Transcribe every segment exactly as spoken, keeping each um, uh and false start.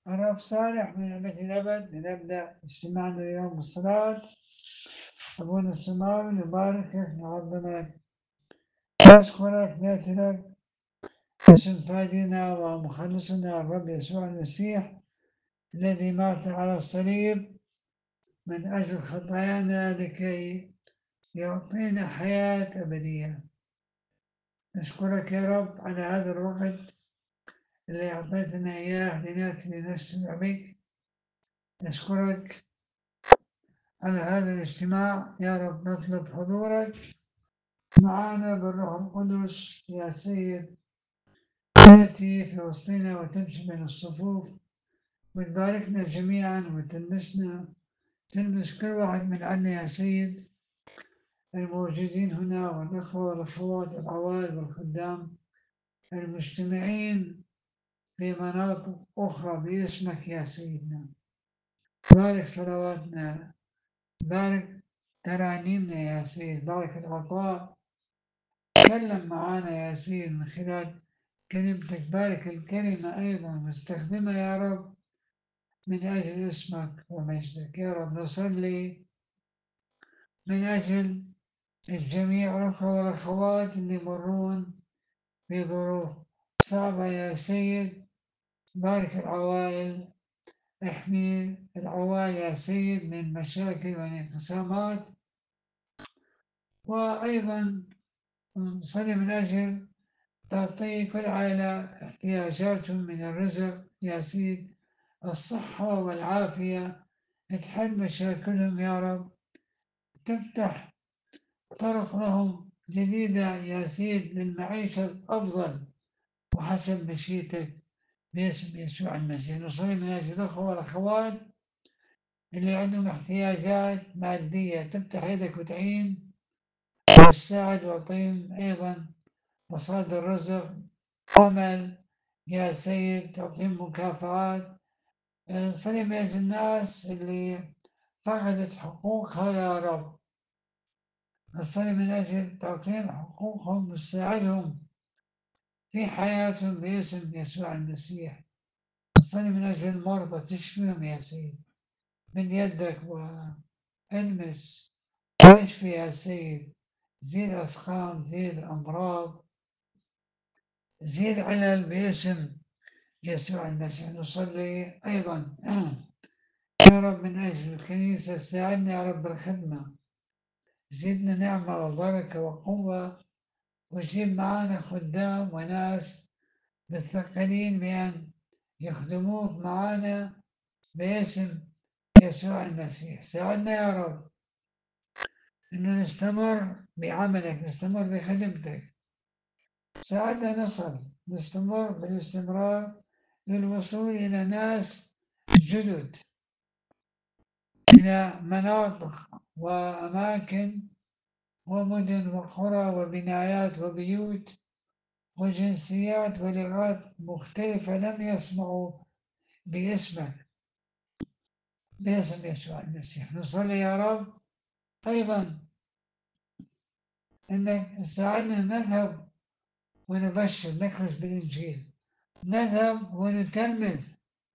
رب صالح من نعمة الأبد. لنبدأ اجتماعنا اليوم بالصلاة. أبونا السماوي نباركك نعظمك نشكرك نأتي لك باسم فادينا ومخلصنا الرب يسوع المسيح الذي مات على الصليب من أجل خطايانا لكي يعطينا حياة أبدية. نشكرك يا رب على هذا الوقت اللي أعطيتنا إياه لنأتي لنجتمع بك. نشكرك على هذا الاجتماع يا رب، نطلب حضورك معنا بالروح القدس يا سيد، تأتي في وسطنا وتمشي بين الصفوف وتباركنا جميعا وتلمسنا، تلمس كل واحد من عنا يا سيد، الموجودين هنا والأخوة والأخوات العوائل والخدام المجتمعين في مناطق أخرى باسمك يا سيدنا. بارك صلواتنا، بارك ترانيمنا يا سيد، بارك العطاء. تكلم معانا يا سيد من خلال كلمتك، بارك الكلمة أيضا واستخدمها يا رب من أجل اسمك ومجدك. يا رب نصلي من أجل الجميع الأخوة والأخوات اللي يمرون في ظروف صعبة يا سيد. بارك العوائل، احمي العوائل يا سيد من مشاكل وانقسامات. وأيضا نصلي من أجل تعطي كل عائلة احتياجاتهم من الرزق يا سيد، الصحة والعافية، تحل مشاكلهم يا رب، تفتح طرق لهم جديدة يا سيد للمعيشة الأفضل وحسب مشيئتك باسم يسوع المسيح. نصلي من أجل الأخوة والأخوات اللي عندهم احتياجات مادية، تفتح يدك وتعين وتساعد وتعطيهم أيضا مصادر رزق، عمل يا سيد، تعطيهم مكافآت. نصلي من أجل الناس اللي فقدت حقوقها يا رب، نصلي من أجل تعطيهم حقوقهم وتساعدهم في حياتهم باسم يسوع المسيح. نصلي من أجل المرضى، تشفيهم يا سيد من يدك والمس واشفي يا سيد، زيل الأسقام، زيل الأمراض، زيل العلل باسم يسوع المسيح. نصلي أيضا يا رب من أجل الكنيسة، ساعدنا يا رب بالخدمة، زدنا نعمة وبركة وقوة، وجيب معانا خدام وناس متثقلين بأن يخدموك معانا باسم يسوع المسيح. ساعدنا يا رب أن نستمر بعملك، نستمر بخدمتك. ساعدنا نصل، نستمر بالاستمرار للوصول إلى ناس جدد، إلى مناطق وأماكن ومدن وقرى وبنايات وبيوت وجنسيات ولغات مختلفة لم يسمعوا باسمك باسم يسوع المسيح. نصلي يا رب أيضا أنك تساعدنا نذهب ونبشر، نكرز بالإنجيل، نذهب ونتلمذ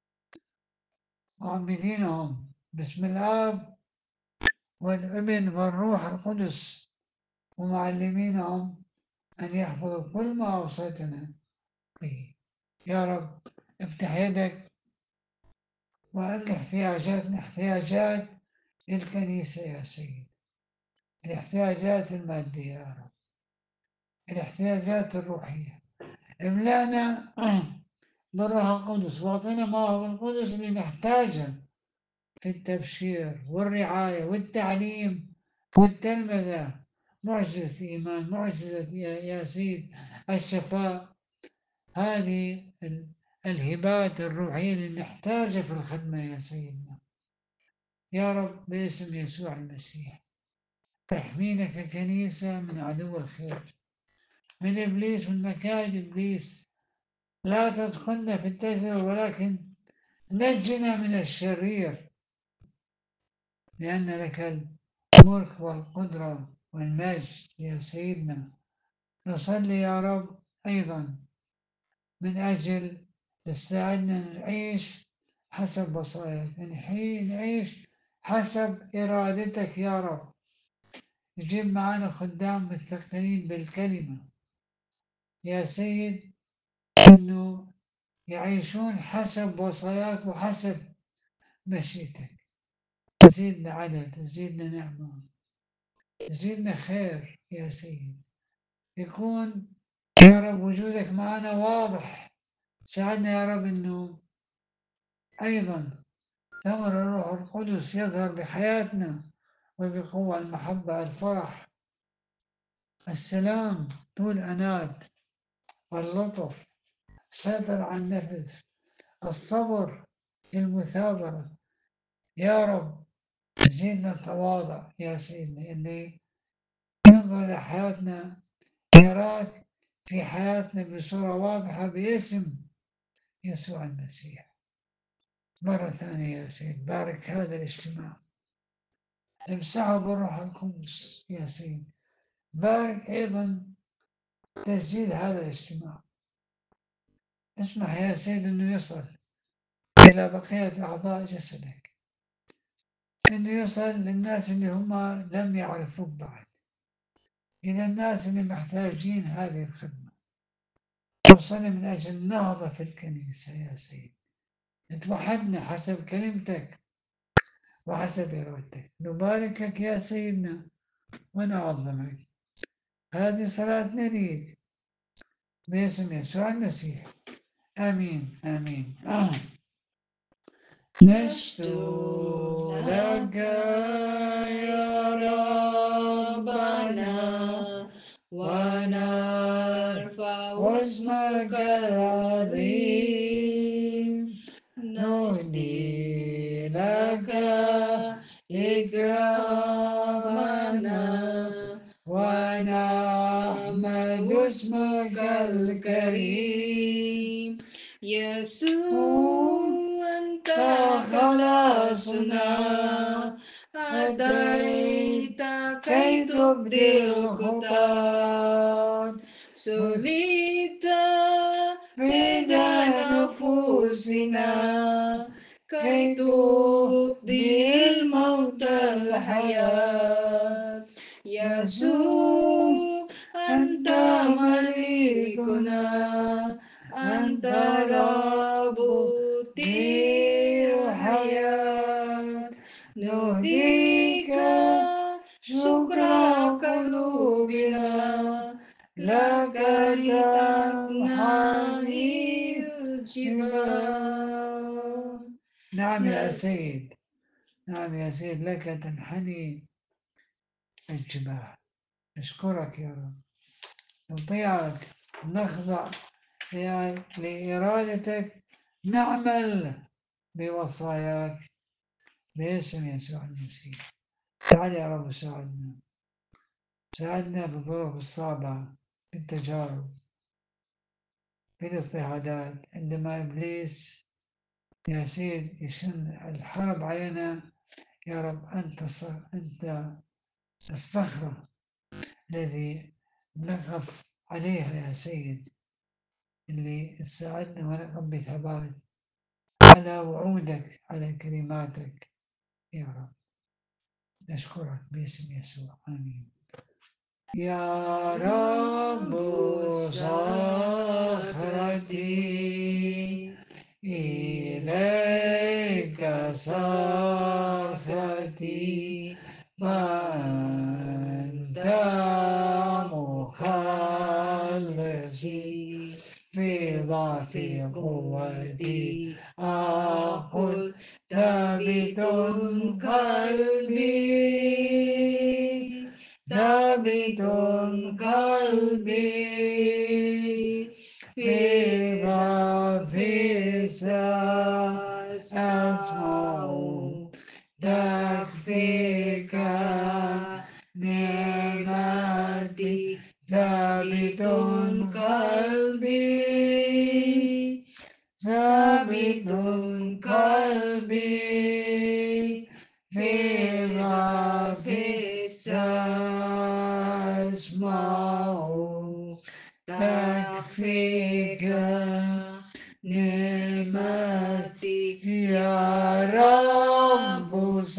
معمدينهم باسم الآب والابن والروح القدس، ومعلمينهم أن يحفظوا كل ما أوصيتنا به. يا رب افتح يدك وأملى احتياجاتنا، احتياجات الكنيسة يا سيد، الاحتياجات المادية يا رب، الاحتياجات الروحية. املأنا بالروح القدس واعطنا مواهب القدس اللي نحتاجها في التبشير والرعاية والتعليم والتلمذة، معجزة إيمان، معجزة يا سيد الشفاء. هذه الهبات الروحية اللي نحتاجها في الخدمة يا سيدنا. يا رب باسم يسوع المسيح تحمينا ككنيسة من عدو الخير، من إبليس، من مكائد إبليس. لا تدخلنا في التجربة ولكن نجنا من الشرير، لأن لك الملك والقدرة والمجد يا سيدنا. نصلي يا رب أيضا من أجل تساعدنا نعيش حسب وصاياك، نعيش حسب إرادتك يا رب. جيب معانا خدام مثقلين بالكلمة يا سيد، إنه يعيشون حسب وصاياك وحسب مشيئتك. زيدنا عدد، زيدنا نعمة، زيدنا خير يا سيد. يكون يا رب وجودك معنا واضح. ساعدنا يا رب إنه أيضا ثمر الروح القدس يظهر بحياتنا وبقوة المحبة، الفرح، السلام، طول أنات، اللطف، السيطرة على النفس، الصبر، المثابرة. يا رب زيدنا التواضع يا سيدنا، اللي ينظر لحياتنا يراك في حياتنا بصورة واضحة باسم يسوع المسيح. مرة ثانية يا سيد بارك هذا الاجتماع، امسحه بالروح القدس يا سيد. بارك أيضا تسجيل هذا الاجتماع. اسمح يا سيد أنه يصل إلى بقية أعضاء جسدك، أنه يوصل للناس اللي هم لم يعرفوك بعد، إلى الناس اللي محتاجين هذه الخدمة. توصلنا من أجل النهضة في الكنيسة يا سيد. توحدنا حسب كلمتك وحسب إرادتك. نباركك يا سيدنا ونعظمك. هذه صلاتنا ليك باسم يسوع المسيح. آمين آمين. آه. نشكو لك يا ربنا ونرفع اسمك العظيم، نهدي لك إكرامنا ونحمد اسمك الكريم. يسوع أنت خلاصنا أتيت كي تبدي الخطاة، سليت فداء نفوسنا كي تبدي الموت الحياة. يسوع أنت مليكنا، أنت رب دير الحياة. نهديك شكر قلوبنا، لك تنحني الجبال. نعم يا سيد، نعم يا سيد، لك تنحني الجبال. نشكرك يا رب، نطيعك، نخضع لإرادتك، نعمل بوصاياك باسم يسوع المسيح. تعال يا رب ساعدنا، ساعدنا في الظروف الصعبة، بالتجارب، بالاضطهادات، عندما إبليس يا سيد يشن الحرب علينا. يا رب أنت أنت الصخرة الذي نقف عليها يا سيد، اللي تساعدنا ونقف بثبات على وعودك، على كلماتك يا رب. نشكرك باسم يسوع، آمين. يا رب صخرتي إليك صرختي، فأنت مخلصي في ضعف قوتي. أقول ثابت قلبي، ثابت قلبي في ضعفي سأسمع تكفيك نعمتي. ثابت قلبي، ثابت قلبي في ضعفي سأسمع تكفيك نعمتي. نعمتي يا رب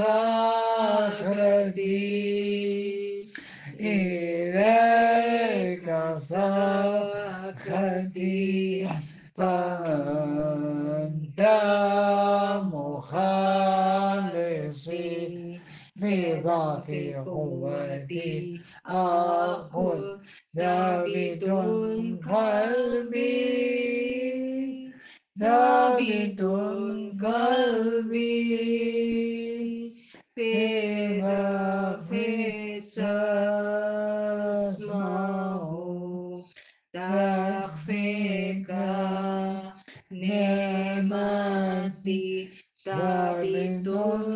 صخرتي إليك صرختي فأنت مخلصي في ضعف قوتي أقول ثابت قلبي ثابت قلبي في إذا في اسمه تخفيك نعمتي ثابت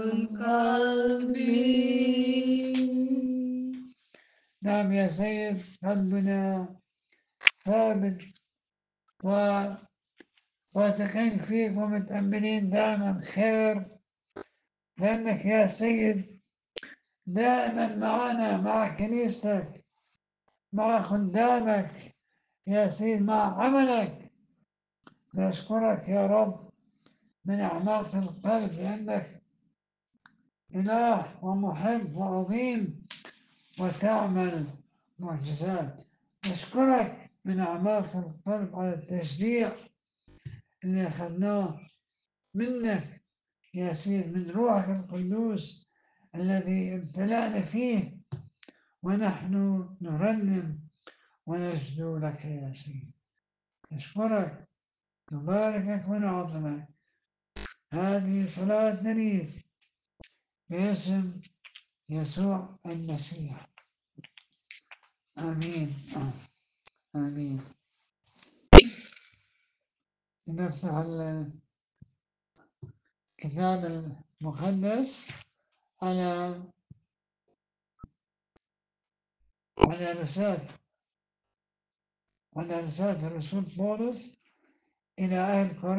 قلبي. نعم يا سيد قلبنا ثابت و واثقين فيك ومتأملين دائما خير لأنك يا سيد دائما معنا مع كنيستك مع خدامك يا سيد مع عملك. نشكرك يا رب من أعماق القلب لأنك إله ومحب وعظيم وتعمل معجزات. نشكرك من أعماق القلب على التشجيع اللي أخذناه منك يا سيد من روحك القدوس الذي امتلأنا فيه ونحن نرنم ونسجد لك يا سيد. نشكرك نباركك ونعظمك. هذه صلاة نريد باسم يسوع المسيح. آمين آمين. نفتح الكتاب المقدس على على رسالة على رسالة الرسول بولس إلى أهل كورنثوس